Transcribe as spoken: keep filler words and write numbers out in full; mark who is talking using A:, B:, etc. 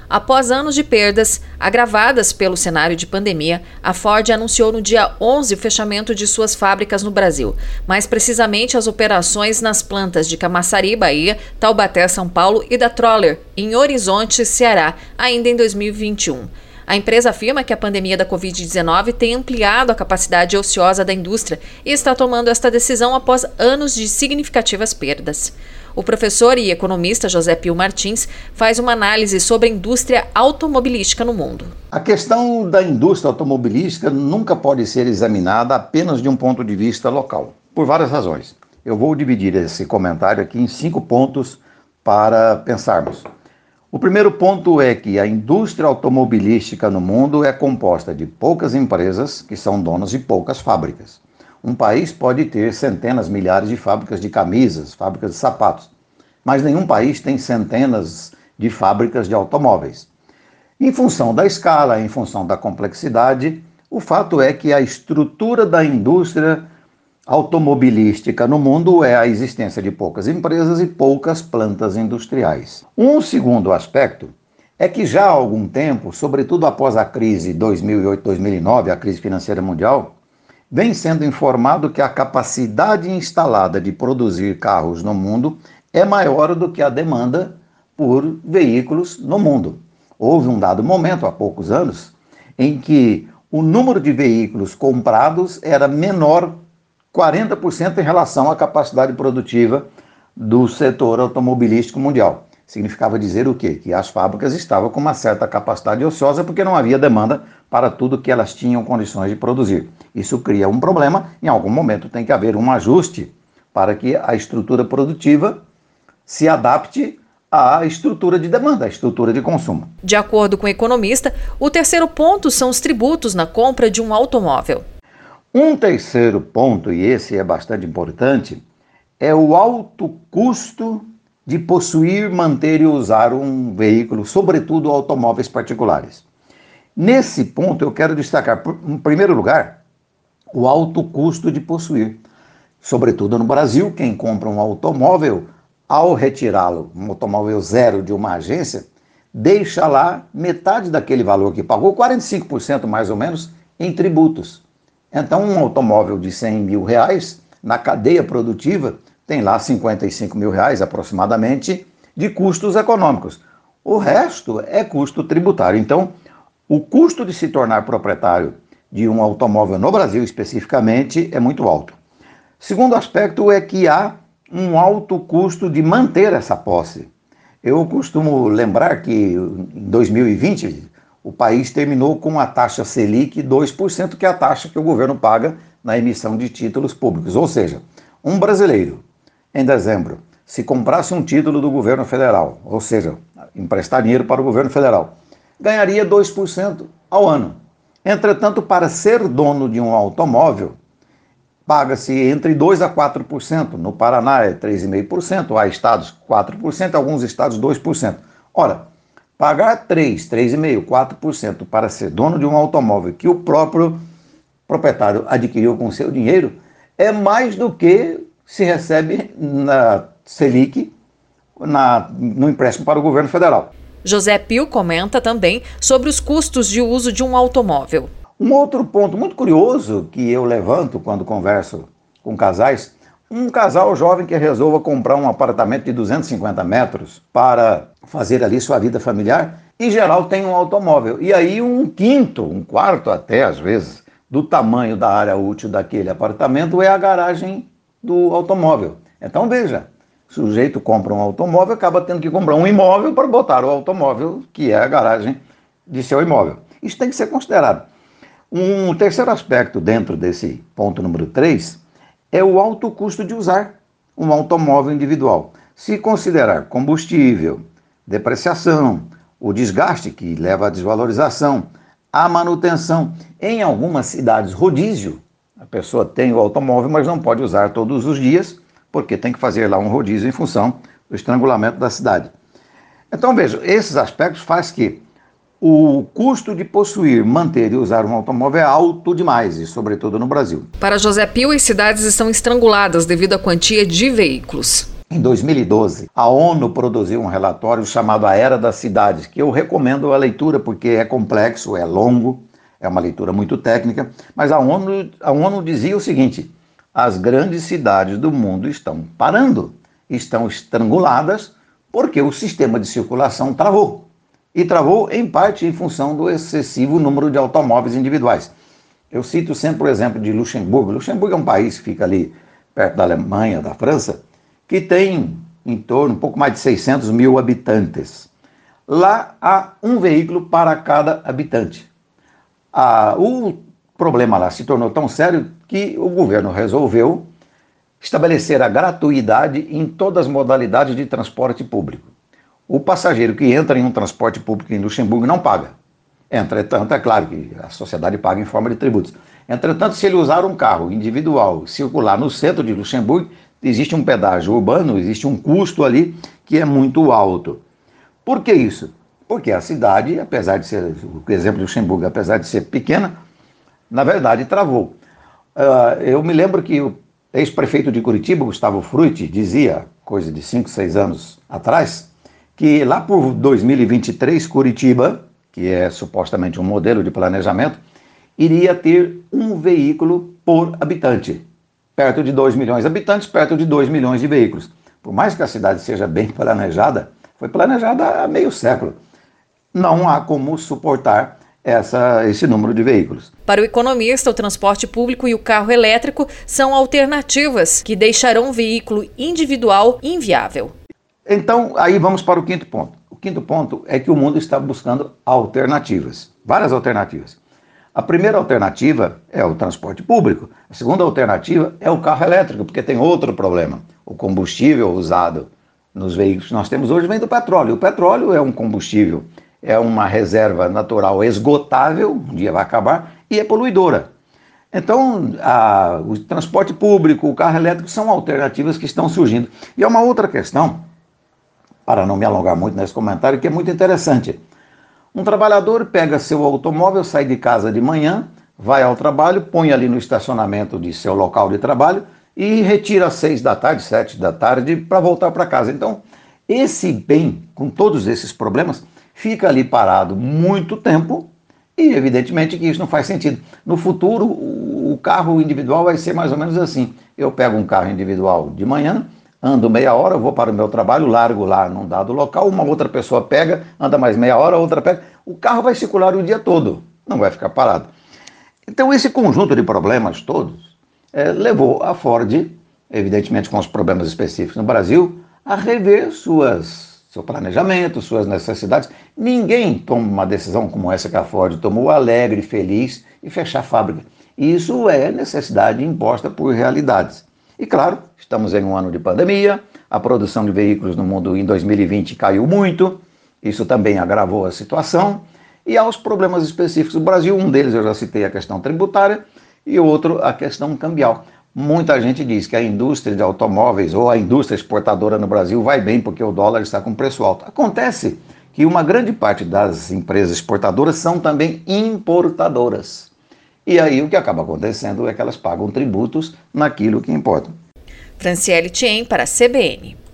A: Após anos de perdas, agravadas pelo cenário de pandemia, a Ford anunciou no dia onze o fechamento de suas fábricas no Brasil, mais precisamente as operações nas plantas de Camaçari, Bahia, Taubaté, São Paulo e da Troller, em Horizonte, Ceará, ainda em dois mil e vinte e um. A empresa afirma que a pandemia da covid dezenove tem ampliado a capacidade ociosa da indústria e está tomando esta decisão após anos de significativas perdas. O professor e economista José Pio Martins faz uma análise sobre a indústria automobilística no mundo.
B: A questão da indústria automobilística nunca pode ser examinada apenas de um ponto de vista local, por várias razões. Eu vou dividir esse comentário aqui em cinco pontos para pensarmos. O primeiro ponto é que a indústria automobilística no mundo é composta de poucas empresas que são donas de poucas fábricas. Um país pode ter centenas, milhares de fábricas de camisas, fábricas de sapatos, mas nenhum país tem centenas de fábricas de automóveis. Em função da escala, em função da complexidade, o fato é que a estrutura da indústria automobilística no mundo é a existência de poucas empresas e poucas plantas industriais. Um segundo aspecto é que já há algum tempo, sobretudo após a crise dois mil e oito, dois mil e nove, a crise financeira mundial, vem sendo informado que a capacidade instalada de produzir carros no mundo é maior do que a demanda por veículos no mundo. Houve um dado momento, há poucos anos, em que o número de veículos comprados era menor quarenta por cento em relação à capacidade produtiva do setor automobilístico mundial. Significava dizer o quê? Que as fábricas estavam com uma certa capacidade ociosa porque não havia demanda para tudo que elas tinham condições de produzir. Isso cria um problema, em algum momento tem que haver um ajuste para que a estrutura produtiva se adapte à estrutura de demanda, à estrutura de consumo.
A: De acordo com o economista, o terceiro ponto são os tributos na compra de um automóvel.
B: Um terceiro ponto, e esse é bastante importante, é o alto custo de possuir, manter e usar um veículo, sobretudo automóveis particulares. Nesse ponto eu quero destacar, em primeiro lugar, o alto custo de possuir. Sobretudo no Brasil, quem compra um automóvel, ao retirá-lo, um automóvel zero de uma agência, deixa lá metade daquele valor que pagou, quarenta e cinco por cento mais ou menos, em tributos. Então, um automóvel de cem mil reais, na cadeia produtiva, tem lá cinquenta e cinco mil reais aproximadamente de custos econômicos. O resto é custo tributário. Então, o custo de se tornar proprietário de um automóvel no Brasil especificamente é muito alto. Segundo aspecto é que há um alto custo de manter essa posse. Eu costumo lembrar que em dois mil e vinte o país terminou com a taxa Selic dois por cento, que é a taxa que o governo paga na emissão de títulos públicos. Ou seja, um brasileiro, em dezembro, se comprasse um título do governo federal, ou seja, emprestar dinheiro para o governo federal, ganharia dois por cento ao ano. Entretanto, para ser dono de um automóvel, paga-se entre dois a quatro por cento. No Paraná é três vírgula cinco por cento, há estados quatro por cento, alguns estados dois por cento. Ora, pagar três, três vírgula cinco por cento, quatro por cento para ser dono de um automóvel que o próprio proprietário adquiriu com seu dinheiro é mais do que se recebe na Selic, na, no empréstimo para o governo federal.
A: José Pio comenta também sobre os custos de uso de um automóvel.
B: Um outro ponto muito curioso que eu levanto quando converso com casais, um casal jovem que resolva comprar um apartamento de duzentos e cinquenta metros para fazer ali sua vida familiar, em geral tem um automóvel. E aí um quinto, um quarto até às vezes, do tamanho da área útil daquele apartamento é a garagem do automóvel. Então veja, o sujeito compra um automóvel, acaba tendo que comprar um imóvel para botar o automóvel, que é a garagem de seu imóvel. Isso tem que ser considerado. Um terceiro aspecto dentro desse ponto número três é o alto custo de usar um automóvel individual. Se considerar combustível, depreciação, o desgaste que leva à desvalorização, a manutenção, em algumas cidades rodízio, a pessoa tem o automóvel, mas não pode usar todos os dias, porque tem que fazer lá um rodízio em função do estrangulamento da cidade. Então veja, esses aspectos fazem que o custo de possuir, manter e usar um automóvel é alto demais, e sobretudo no Brasil.
A: Para José Pio, as cidades estão estranguladas devido à quantia de veículos.
B: Em dois mil e doze, a ONU produziu um relatório chamado A Era das Cidades, que eu recomendo a leitura porque é complexo, é longo, é uma leitura muito técnica, mas a ONU, a ONU dizia o seguinte: as grandes cidades do mundo estão parando, estão estranguladas porque o sistema de circulação travou. E travou em parte em função do excessivo número de automóveis individuais. Eu cito sempre o exemplo de Luxemburgo. Luxemburgo é um país que fica ali perto da Alemanha, da França, que tem em torno um pouco mais de seiscentos mil habitantes. Lá há um veículo para cada habitante. Ah, o problema lá se tornou tão sério que o governo resolveu estabelecer a gratuidade em todas as modalidades de transporte público. O passageiro que entra em um transporte público em Luxemburgo não paga. Entretanto, é claro que a sociedade paga em forma de tributos. Entretanto, se ele usar um carro individual, circular no centro de Luxemburgo, existe um pedágio urbano, existe um custo ali que é muito alto. Por que isso? Porque a cidade, apesar de ser, o exemplo de Luxemburgo, apesar de ser pequena, na verdade travou. Uh, eu me lembro que o ex-prefeito de Curitiba, Gustavo Frutti, dizia, coisa de cinco, seis anos atrás, que lá por dois mil e vinte e três, Curitiba, que é supostamente um modelo de planejamento, iria ter um veículo por habitante. Perto de dois milhões de habitantes, perto de dois milhões de veículos. Por mais que a cidade seja bem planejada, foi planejada há meio século. Não há como suportar essa, esse número de veículos.
A: Para o economista, o transporte público e o carro elétrico são alternativas que deixarão o veículo individual inviável.
B: Então, aí vamos para o quinto ponto. O quinto ponto é que o mundo está buscando alternativas, várias alternativas. A primeira alternativa é o transporte público. A segunda alternativa é o carro elétrico, porque tem outro problema. O combustível usado nos veículos que nós temos hoje vem do petróleo. O petróleo é um combustível, é uma reserva natural esgotável, um dia vai acabar, e é poluidora. Então, a, o transporte público, o carro elétrico são alternativas que estão surgindo. E é uma outra questão, para não me alongar muito nesse comentário, que é muito interessante. Um trabalhador pega seu automóvel, sai de casa de manhã, vai ao trabalho, põe ali no estacionamento de seu local de trabalho e retira às seis da tarde, sete da tarde, para voltar para casa. Então, esse bem, com todos esses problemas, fica ali parado muito tempo e, evidentemente, que isso não faz sentido. No futuro, o carro individual vai ser mais ou menos assim. Eu pego um carro individual de manhã, ando meia hora, vou para o meu trabalho, largo lá num dado local, uma outra pessoa pega, anda mais meia hora, outra pega. O carro vai circular o dia todo, não vai ficar parado. Então esse conjunto de problemas todos é, levou a Ford, evidentemente com os problemas específicos no Brasil, a rever suas, seu planejamento, suas necessidades. Ninguém toma uma decisão como essa que a Ford tomou, alegre, feliz, e fechar a fábrica. Isso é necessidade imposta por realidades. E claro, estamos em um ano de pandemia, a produção de veículos no mundo em dois mil e vinte caiu muito, isso também agravou a situação, e há os problemas específicos do Brasil, um deles eu já citei a questão tributária, e outro a questão cambial. Muita gente diz que a indústria de automóveis ou a indústria exportadora no Brasil vai bem porque o dólar está com preço alto. Acontece que uma grande parte das empresas exportadoras são também importadoras. E aí o que acaba acontecendo é que elas pagam tributos naquilo que importa.
A: Franciele Tien para a C B N.